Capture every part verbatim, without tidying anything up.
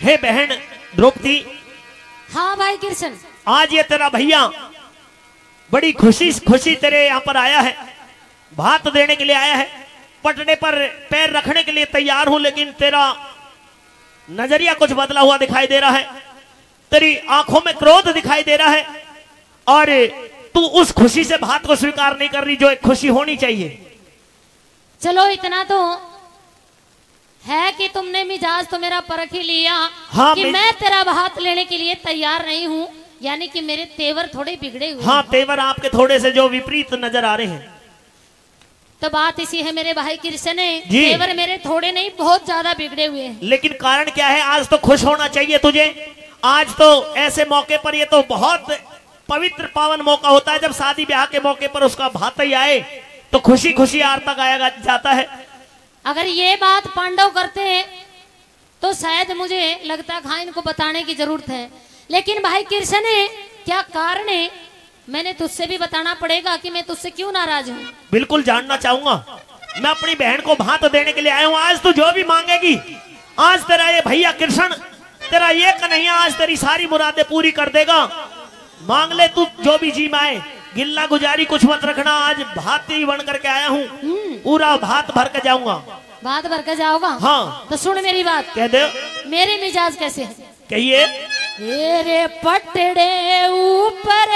हे बहन द्रौपदी। हाँ भाई कृष्ण। आज ये तेरा भैया बड़ी खुशी खुशी तेरे यहाँ पर आया है, भात देने के लिए आया है, पटने पर पैर रखने के लिए तैयार हूं, लेकिन तेरा नजरिया कुछ बदला हुआ दिखाई दे रहा है, तेरी आंखों में क्रोध दिखाई दे रहा है और तू उस खुशी से भात को स्वीकार नहीं कर रही जो एक खुशी होनी चाहिए। चलो इतना तो है कि तुमने मिजाज तो मेरा परख ही लिया। हाँ, कि मैं तेरा भात लेने के लिए तैयार नहीं हूँ, यानी कि मेरे तेवर थोड़े बिगड़े हुए। हाँ, तेवर आपके थोड़े से जो विपरीत नजर आ रहे हैं। तो बात इसी है मेरे भाई कृष्ण, तेवर मेरे थोड़े नहीं बहुत ज्यादा बिगड़े हुए हैं। लेकिन कारण क्या है? आज तो खुश होना चाहिए तुझे। आज तो ऐसे मौके पर, ये तो बहुत पवित्र पावन मौका होता है जब शादी ब्याह के मौके पर उसका भात ही आए तो खुशी खुशी आरता गाया जाता है। अगर ये बात पांडव करते हैं तो शायद मुझे लगता है हाँ इनको बताने की जरूरत है, लेकिन भाई कृष्ण क्या कारण है मैंने तुझसे भी बताना पड़ेगा कि मैं तुझसे क्यों नाराज हूँ। बिल्कुल जानना चाहूंगा। मैं अपनी बहन को भात देने के लिए आया हूँ। आज तू जो भी मांगेगी, आज तेरा ये भैया कृष्ण, तेरा ये कन्हैया आज तेरी सारी मुरादें पूरी कर देगा। मांग ले तू जो भी जी माए, गिल्ला गुजारी कुछ मत रखना। आज भात ही बन करके आया हूँ, पूरा भात भर के जाऊंगा। भात भर के जाओगा? हाँ। तो सुन मेरी बात। कह दे। मेरे मिजाज कैसे है? कहिए। तेरे पटड़े ऊपर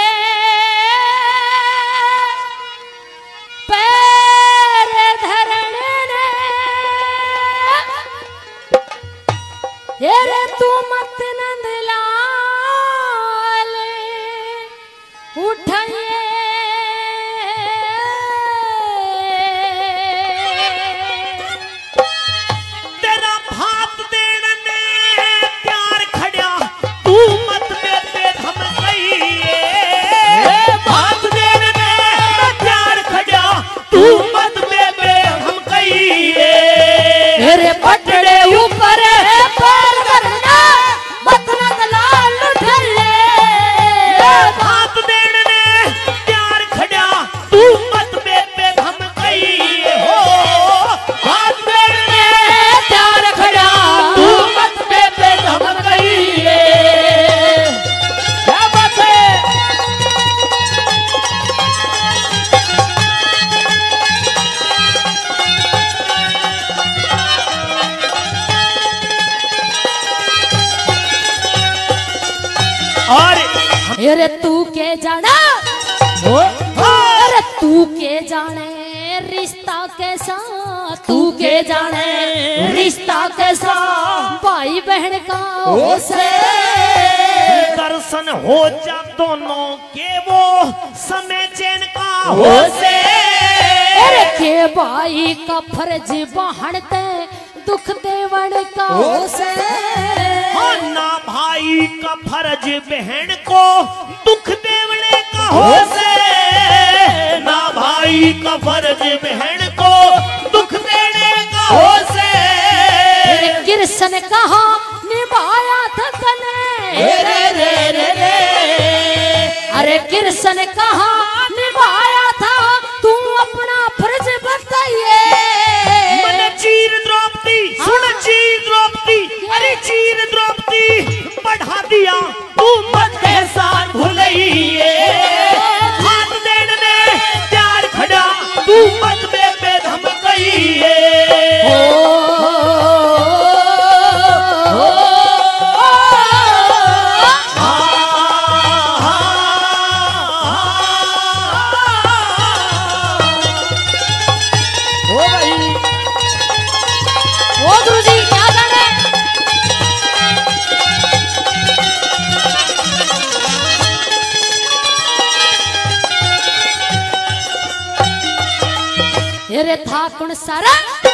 पैर धरने, तेरे तू मत नंदलाल उठाइए, तेरा भात देने प्यार खड़ा तू मत बेबे हम कहिए, भात देने प्यार खड़ा तू मत बेबे हम कहिए, तेरे पटड़े ऊपर पैर धरना मत नंदलाल उठाइए, भात देने प्यार खड़ा तू मत बेबे हम कहिए, हो भात देने प्यार खड़ा तू मत बेबे हम कहिए। क्या बात है? और अरे तू के जाना, अरे तू के जाने रिश्ता कैसा, तू के जाने रिश्ता कैसा, भाई बहन का होसे दर्शन हो जा दोनों के वो समय चैन का होसे, अरे के भाई का फर्ज बहनते दुख देवण का होसे, हाँ ना भाई का फर्ज बहन को दुख देवने का होसे, ना भाई का फर्ज बहन को दुख देने का होसे, कृष्ण कहा निभाया था तने, रे रे रे रे, अरे कृष्ण कहा निभाया था तू अपना फर्ज बताइए, मन चीर द्रौपदी, सुन चीर द्रौपदी, अरे चीर द्रौपदी बढ़ा दिया तू मत एहसान भुलइए, भात देने में प्यार खड़ा तू मत बेबे हम कहिए, अरे था कुण सारा,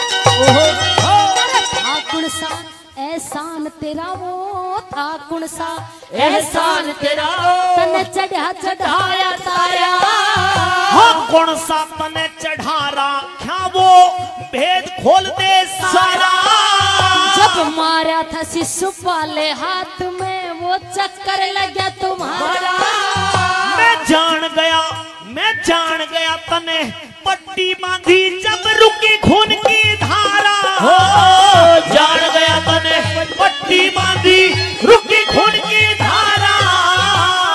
अरे था कुण सा एहसान तेरा, वो था कुण सा एहसान तेरा, तने चढ़ा चढ़ाया तारा, हाँ कौन सा तने चढ़ा रखा वो भेद खोल दे सारा, जब मारा था शिशु पाले हाथ में वो चक्कर लग गया तुम्हारा, मैं जान गया मैं जान गया तने पट्टी बांधी जब रुकी खून की धारा, हो जान गया तने पट्टी बांधी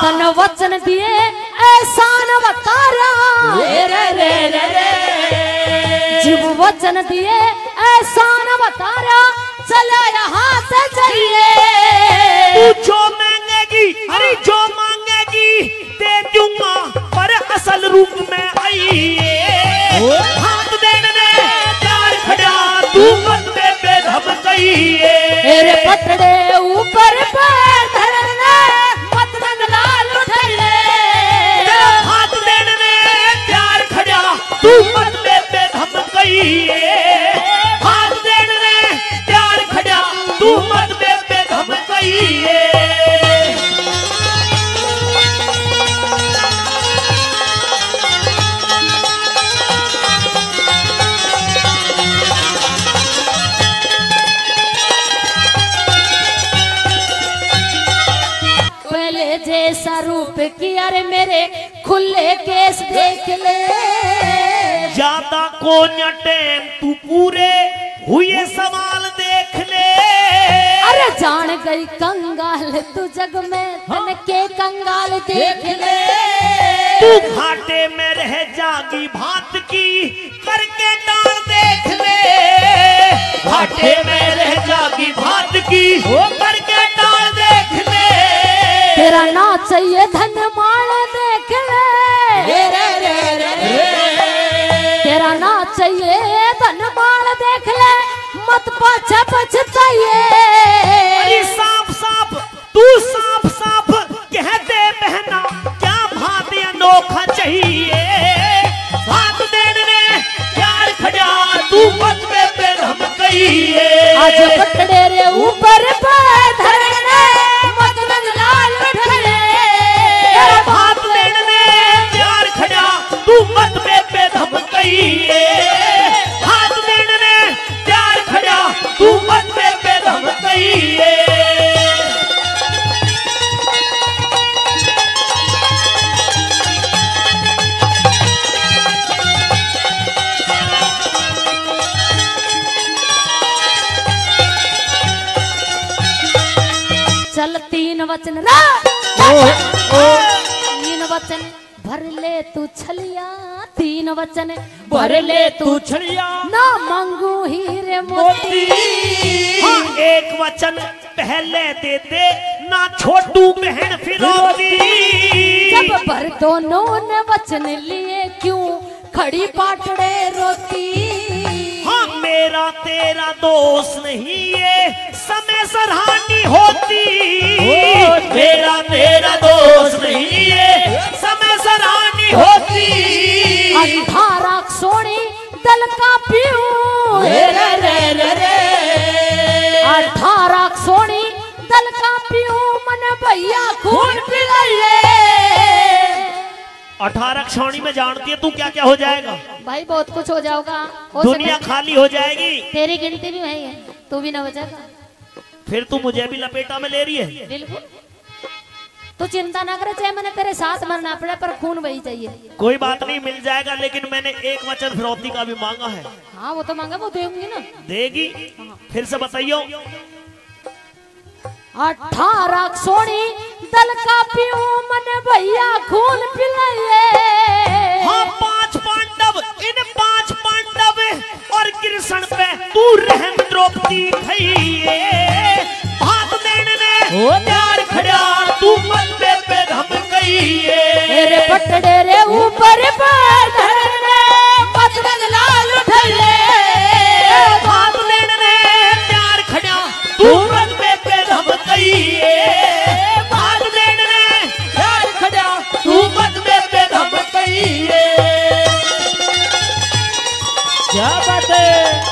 तन वचन दिए ऐसा न बतारा, रे रे रे रे जीव वचन दिए ऐसा न बतारा, चले यहाँ से जाइए। तू जो मांगेगी, अरे जो मांगेगी दे दूंगा, पर असल रूप में आइए। हाथ देने प्यार खड़ा, तू मत पे बेधम कहिए। मेरे पटड़े ऊपर पैर धरने, मत रंग लाल उठले। हाथ देने प्यार खड़ा, तू मत पे बेधम कहिए। हाथ देने प्यार खड़ा, तू मत पे बेधम कहिए। जैसा रूप की अरे मेरे खुले केस देख ले। ज्यादा को टेम तू पूरे हुए सवाल देख ले। अरे जान गई कंगाल तू जग में तन के कंगाल देख ले। तू घाटे में रह जागी भात की करके डाल देख ले। घाटे में रह जागी भात की करके डाल देख ले। तेरा ना चाहिए धन माल देख ले। रे रे रे रे तेरा ना चाहिए धन माल देख ले, मत पाछा पछताइए। अरे साफ साफ तू साफ साफ कह दे बहना, क्या भात अनोखा चाहिए। हाथ देने प्यार खड़ा, तू मत पे बेधम कहिए। आज पटड़े रे ऊपर पैर धरने, मत रंग लाल उठले। हाथ देने प्यार खड़ा, तू मत पे बेधम कहिए। हाथ देने प्यार खड़ा, तू मत पे बेधम कहिए। चल तीन वचन रा, तीन वचन भर ले तू छलिया। तीन वचन भर ले तू छड़िया ना मांगू हीरे मोती। हाँ, एक वचन पहले दे दे ना छोटू बहन फिरौती। जब भर दोनों ने वचन लिए क्यों खड़ी पाटड़े रोती। हाँ, मेरा तेरा दोस्त नहीं ये समय सराहनी होती। मेरा तेरा दोस्त नहीं ये समय सराहनी होती। अठारह सोनी दल का पीऊ। रे रे रे रे अठारह सोनी दल का पीऊ, मन भैया खून पिलाइए। अठारह क्षौणी में जानती है तू क्या क्या हो जाएगा। भाई बहुत कुछ हो जाएगा, हो दुनिया सके। खाली हो जाएगी। तेरी गिनती भी वही है, तू भी न बचेगा। फिर तू मुझे भी लपेटा में ले रही है। बिल्कुल, तू चिंता ना करे, चाहे मैंने तेरे साथ मरना पड़े पर खून वही चाहिए। कोई बात नहीं, मिल जाएगा, लेकिन मैंने एक वचन फिरौती का भी मांगा है। हाँ वो तो मांगा, वो देंगी ना। देगी? फिर से बताइयो। अठारह सोनी दल का पीऊ, मन भैया खून पिलाइए। हाँ, पांच पांडव, इन पांच पांडव और कृष्ण पे तू रहम द्रौपदी भैये। हाथ देने प्यार खड़ा, तू मत पे बेधम कहिए। मेरे पटड़े रे ऊपर पैर धरने, मत रंग लाल उठले। हाथ देने प्यार खड़ा, तू मत पे बेधम कहिए। हाथ देने प्यार खड़ा, तू मत पे बेधम कहिए। क्या बात है।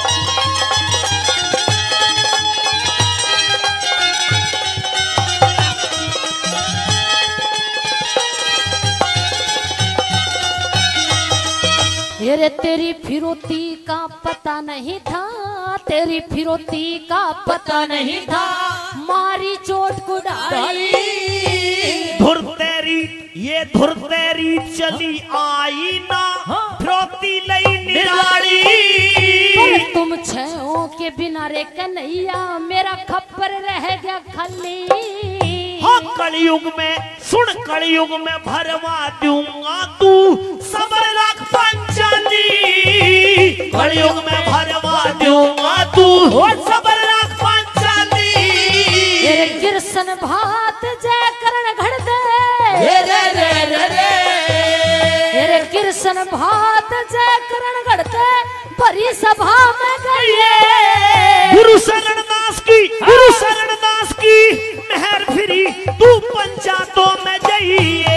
अरे तेरी फिरौती का पता नहीं था, तेरी फिरौती का पता नहीं था, मारी चोट को डाली। धुर तेरी ये धुर तेरी चली आई ना, फिरौती लई निराली। पर तुम छओं के बिना रे कन्हैया, मेरा खप्पर रह गया खाली। हाँ, कलयुग में सुन कलयुग में भरवा दूंगा तू सबर रख पंचाली कलयुग में भरवा दूंगा तू सबर रख पंचाली तेरे कृष्ण भात जय करण घड़ दे रे रे रे रे रे तेरे कृष्ण भात जय करण घड़ दे भरी सभा में गए गुरु शरण दास की गुरु शरण दास की मेहर फिरी तू पंचायतों में जाइए